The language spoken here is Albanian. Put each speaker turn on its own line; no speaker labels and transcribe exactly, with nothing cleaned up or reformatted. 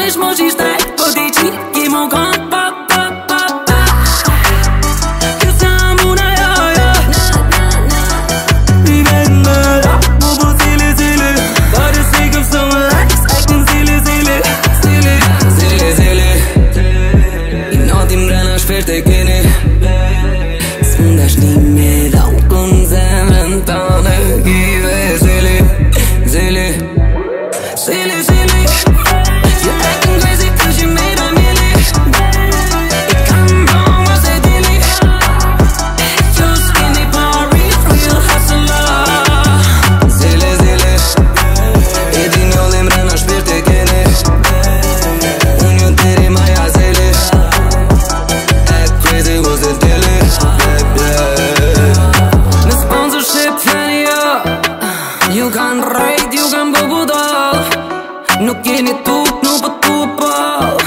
ish mo q'i shtrejt, po ti qi ki mo kon pa pa pa pa. Kjo sa muna jo jo I vet më ra, mo po silly silly For the sake of some likes, acting silly silly Silly, silly silly I noti mrena shpert e keni S'mundash një me dha u kon zemrën tane Kive silly, silly Silly, silly You're acting crazy cause you made a milli It come wrong was a dilly Your skinny party, real hustler Silly, silly I di njollim rana shpirt e keni Unë ju tiri maja silly Act crazy was a dilly Në sponsorship feni jo Ju kan rejt, ju kan bëbudal Nuk jeni tup, nuk po tupo